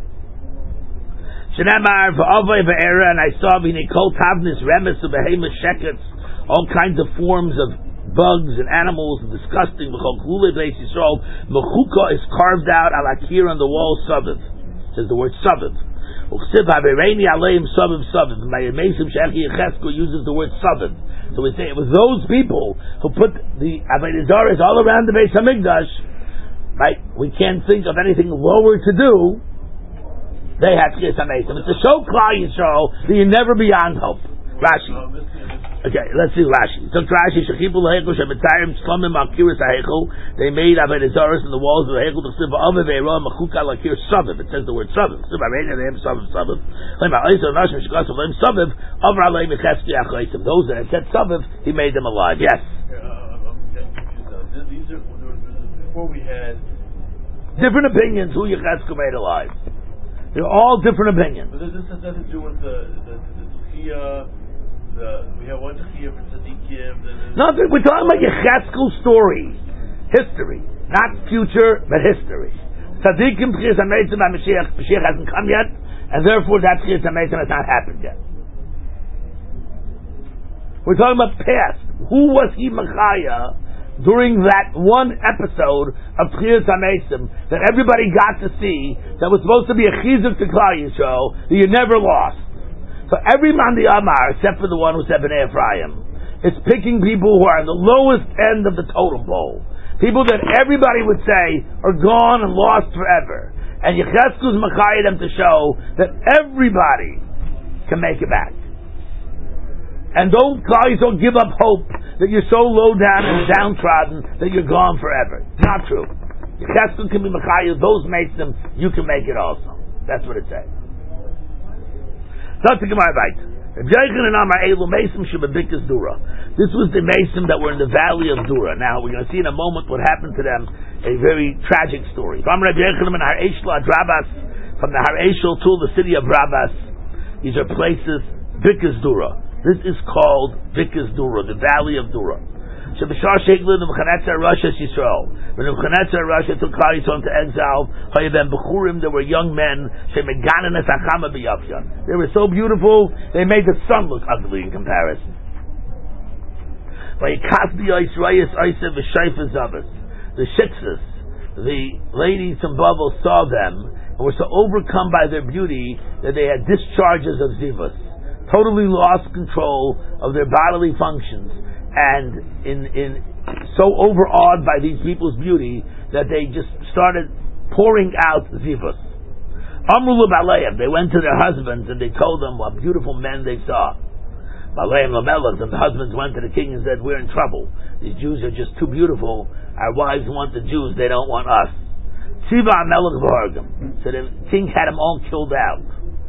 Shenamar v'avay v'era, and I saw v'nikol tavnis remes v'behemoth shekets, all kinds of forms of bugs and animals and disgusting. V'chol klulei Beis Yisrael, mechuka is carved out al akir on the wall saviv. Says the word saviv. Uksiv havereini aleim saviv saviv. My Meisim Shech Yechezkel uses the word saviv. So we say it was those people who put the Avodah Zarah all around the Beis Hamikdash. Right? We can't think of anything lower to do. They had Tchiyas HaMeisim. It's a show Klal Yisrael that you're never beyond hope. Rashi. Okay, let's see Rashi. So Rashi, Shechipu L'Heichel Shemitayim Shlomim Akiris HaHeichel. They made Avodah Zarah in the walls of the Heichel. T'chsiv Ba'aveh Ve'eroh Mechuka L'Akir Saviv. It says the word Saviv. T'chsiv Ba'reina Lehem Saviv Saviv. Lehem Ha'oiso Nashim Shekasav Lehem Saviv. Avra Lehem Yechezkel Yachleisim. Those that had said Saviv, he made them alive. Yes. These are before we had different opinions who Yechezkel made alive. They're all different opinions. But this has nothing to do with the the the Tchiyah. The, we have one Tchiyah for Tzadikim. No, we're talking about Yechezkel's story, history, not future, but history. Tzadikim Tchiyas HaMeisim by Mashiach. Mashiach hasn't come yet, and therefore that Tchiyas HaMeisim has not happened yet. We're talking about past. Who was he Machaya during that one episode of Tchias HaMesim that everybody got to see that was supposed to be a chizuk to Klal Yisrael that you never lost. So every Mandi Amar, except for the one who said Bnei Ephraim, is picking people who are in the lowest end of the totem pole. People that everybody would say are gone and lost forever. And Yecheskel's Machayah them to show that everybody can make it back. And don't, don't give up hope that you're so low down and downtrodden that you're gone forever. It's not true. Yecheskel can be Machayah, those makes them, you can make it also. That's what it says. That's the Gemara Beit. This was the Mesim that were in the valley of Dura. Now we're going to see in a moment what happened to them, a very tragic story. From the Har Eshel to the city of Rabas, these are places, Bikas Dura. This is called Bikas Dura, the valley of Dura. When Nebuchadnezzar Russia took Klal Yisrael into exile, there were young men. They were so beautiful, they made the sun look ugly in comparison. The shiksas, the ladies from Babel, saw them and were so overcome by their beauty that they had discharges of zivas, totally lost control of their bodily functions, and in in so overawed by these people's beauty that they just started pouring out zivas. Amrulu Baleim, they went to their husbands and they told them what beautiful men they saw. Baleim Lamelach, the husbands went to the king and said, "We're in trouble. These Jews are just too beautiful. Our wives want the Jews; they don't want us." Tziva Melech V'Hargam, so the king had them all killed out.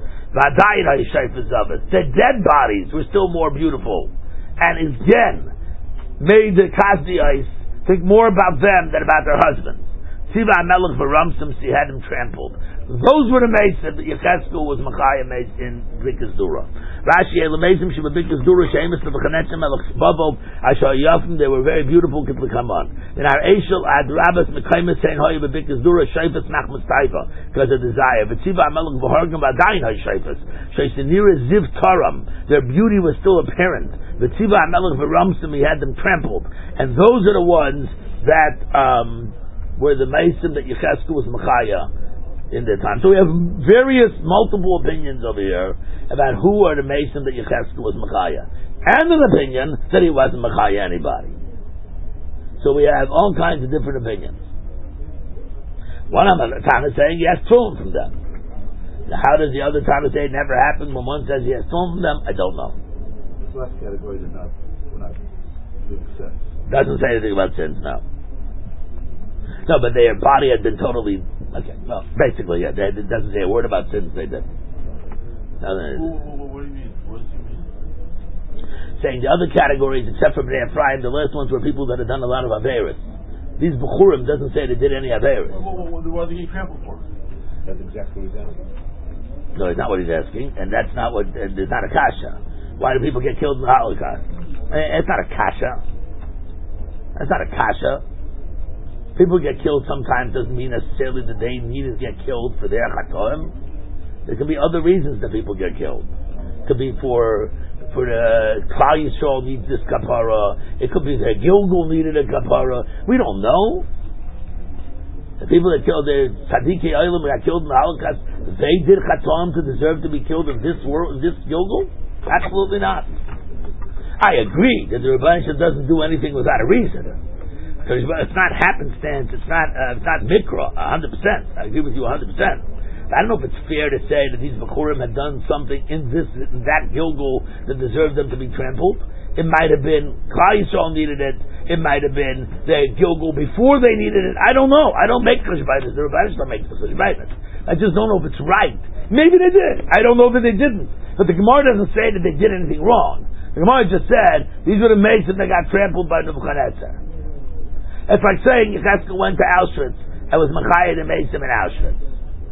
The dead bodies were still more beautiful, and again made the Kasdiais think more about them than about their husbands. Tziva Melech V'Ramsim, he had them trampled. Those were the Mesim that Yecheskel was Machayah made in Bikas Dura. Rashi Elamesim Sheba Bikas Dura Shemus Levachanetzim Melech Bavo Asher Yafim, they were very beautiful. Could come on. In our Eshel Ad Rabbas Mekayim Sein Hoya Bikas Dura Shayfus Nachmas Taifa because of desire. But Tziva Melech V'Hargam Badayin Hay Shayfus Shaysinira Ziv Taram, their beauty was still apparent. But Tziva Melech V'Ramsim, he had them trampled, and those are the ones that um, were the Mesim that Yecheskel was Machayah in their time. So we have various, multiple opinions over here about who are the Mesim that Yecheskel was Machayah, and an opinion that he wasn't Machayah anybody. So we have all kinds of different opinions. One of them, Tana saying he has tefillin from them. Now, how does the other Tana say it never happened when one says he has tefillin from them? I don't know. This last category did not, not make sense. Doesn't say anything about sins, no. No, but their body had been totally. Okay, well, basically, yeah, they, it doesn't say a word about sins. They did. No, they did. What do you mean? What does he mean? Saying the other categories, except for Bnei Ephraim, the last ones were people that had done a lot of averis. These Bechurim doesn't say they did any averis. What, what, what are they getting trampled for? That's exactly what he's asking. No, it's not what he's asking, and that's not what. Uh, there's not a kasha. Why do people get killed in the Holocaust? Uh, it's not a kasha. That's not a kasha. People get killed sometimes doesn't mean necessarily that they need to get killed for their chatoim. There can be other reasons that people get killed. It could be for for the Klal Yisrael needs this kapara. It could be their Gilgul needed a kapara. We don't know. The people that killed their Tzadikei Olam got killed in the Holocaust, they did chatoim to deserve to be killed in this world, in this Gilgul? Absolutely not. I agree that the Rebbeinu Shem doesn't do anything without a reason. It's not happenstance. It's not. Uh, it's not mikra. A hundred percent. I agree with you a hundred percent. I don't know if it's fair to say that these Bechurim had done something in this, in that Gilgul that deserved them to be trampled. It might have been Klal Yisrael needed it. It might have been their Gilgul before they needed it. I don't know. I don't make Cheshbaitis. The Rebbeinu don't make Cheshbaitis. I just don't know if it's right. Maybe they did. I don't know that they didn't. But the Gemara doesn't say that they did anything wrong. The Gemara just said these were the Mesim that got trampled by Nebuchadnezzar. It's like saying Yecheskel went to Auschwitz and was Machayah the Mesim in Auschwitz.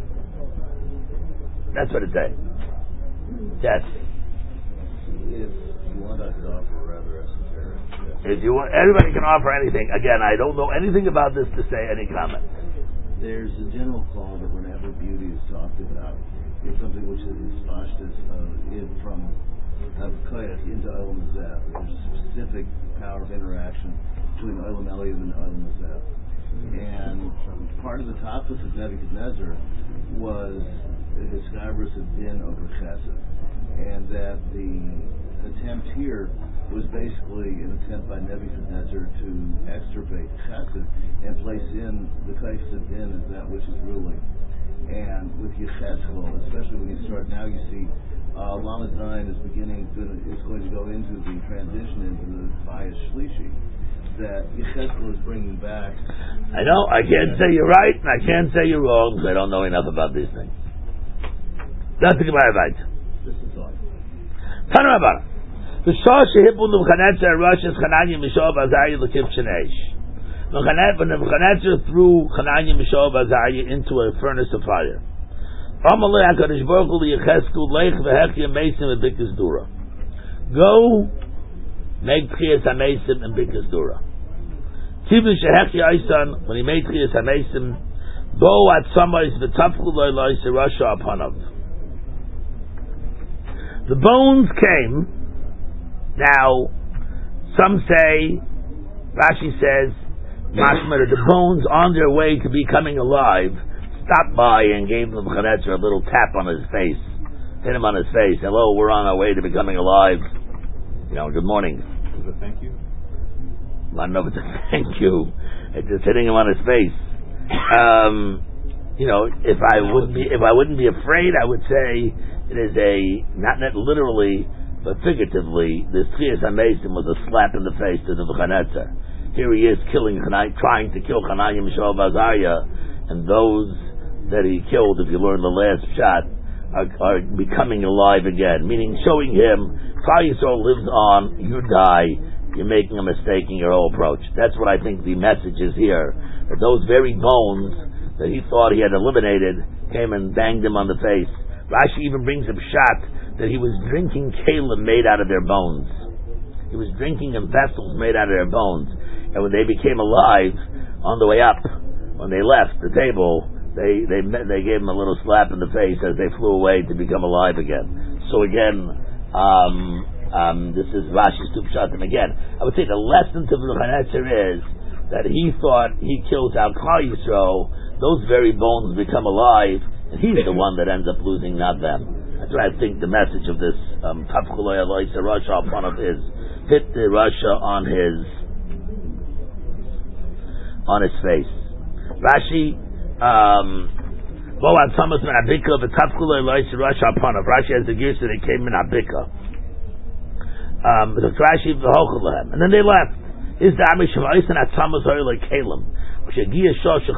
That's what it says. Yes. If you want, I could offer a rather esoteric. If you want, everybody can offer anything. Again, I don't know anything about this to say any comment. There's a general call that whenever beauty is talked about, it's something which is spashtas uh, in from Havkayat into Olam Zeh. There's specific power of interaction between Olam Eliev and Olam Hazeh. And part of the tafsir of Nebuchadnezzar was his Hiskabrus of din over Chesed, and that the attempt here was basically an attempt by Nebuchadnezzar to extirpate Chesed and place in the Kaifs of din as that which is ruling. And with Yechezkel, especially when you start now, you see uh, Lamed Zayin is beginning to, is going to go into the transition into the Bias Shlishi that Yechezkel is bringing back. I know, I can't say you're right, and I can't say you're wrong, because I don't know enough about these things. That's the Gemara right. This is all. Tanarabara. The Shah Shehipul Nebuchadnezzar Rosh's Chananya Mishav Azariah L'Kib Shenesh. When Nebuchadnezzar threw Chananya Mishav Azariah into a furnace of fire. Amalei HaKadosh Baruch Hu L'Yechezkel Leich V'Hechia Mesim V'Bikas Dura. Go make Tchias HaMesim and Bikas Dura. Tivin Shehechia Aisan, when he made Tchias HaMesim, Bo at Samais V'Tafku Loi Loi Serasha Apanav. The bones came. Now, some say, Rashi says, Mashmer, the bones on their way to becoming alive, stopped by and gave Nebuchadnezzar a little tap on his face. Hit him on his face. Hello, we're on our way to becoming alive. You know, good morning. Is it thank you? I don't know if it's a thank you. It's just hitting him on his face. Um, you know, if I wouldn't be, if I wouldn't be afraid, I would say it is a, not net literally, but figuratively, this Tchias HaMesim was a slap in the face to Nebuchadnezzar. Here he is killing, trying to kill Chananya Mishav Azariah, and those that he killed, if you learn the last shot, are, are becoming alive again. Meaning, showing him, Klal Yisrael lives on, you die, you're making a mistake in your whole approach. That's what I think the message is here. That those very bones that he thought he had eliminated came and banged him on the face. Rashi even brings up shot that he was drinking kalim made out of their bones. He was drinking in vessels made out of their bones. And when they became alive, on the way up, when they left the table, they they they gave him a little slap in the face as they flew away to become alive again. So again, um, um, this is Rashi's Tu Pshatim again. I would say the lesson to Nebuchadnezzar is that he thought he kills out Klal Yisrael, those very bones become alive, and he's the one that ends up losing, not them. That's what I think the message of this Tafkulei Alois Rasha upon of is hit the Rasha on his on his face. Rashi um Boaz Thomas min Abika the Tafkulei Alois Rasha upon of Rashi has the gears that they came in Abika. Um the Rashi v'hochelahem. And then they left. Is the Amish Shemaisan at Thomas Hoyle like Kalim. She wanted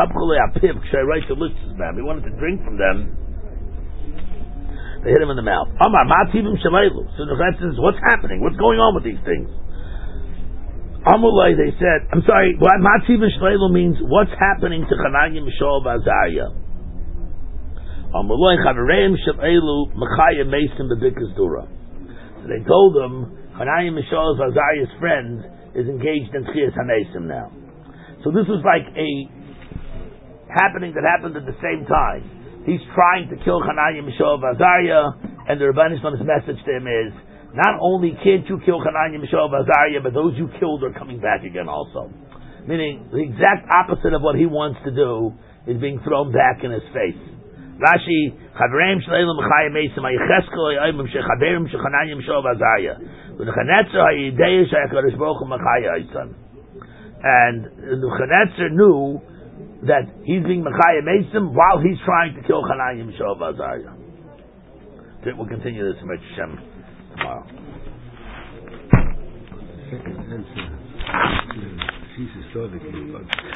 to drink from them. They hit him in the mouth. Amar Mativim Shemaylu. So the Rebbe says, what's happening? What's going on with these things? Amulai, they said, I'm sorry, what Mativim Shemaylu means, what's happening to Chananya Mishav Azariah? Amulai Chavareim Shemaylu Mechaya Mason Bebikas Dura. So they told him, Chananya Mishav Azariah's friend is engaged in Tchias HaMesim now. So this was like a happening that happened at the same time. He's trying to kill Chananya Mishav Azariah, and the Rebbeinu Shalom's message to him is, not only can't you kill Chananya Mishav Azariah, but those you killed are coming back again also. Meaning, the exact opposite of what he wants to do is being thrown back in his face. Rashi, Chavereim Shleilim Chayim Mesim Aycheskel Ayimim Shechaberim Shechananya Mishav Azariah V'Nechanetzer Hayideya Sheyakadosh Baruch Hu Machaya Aysan. And Nebuchadnezzar knew that he's being Mechaya Mesim while he's trying to kill Chananya Mishav Azariah. We'll continue this in Hashem tomorrow.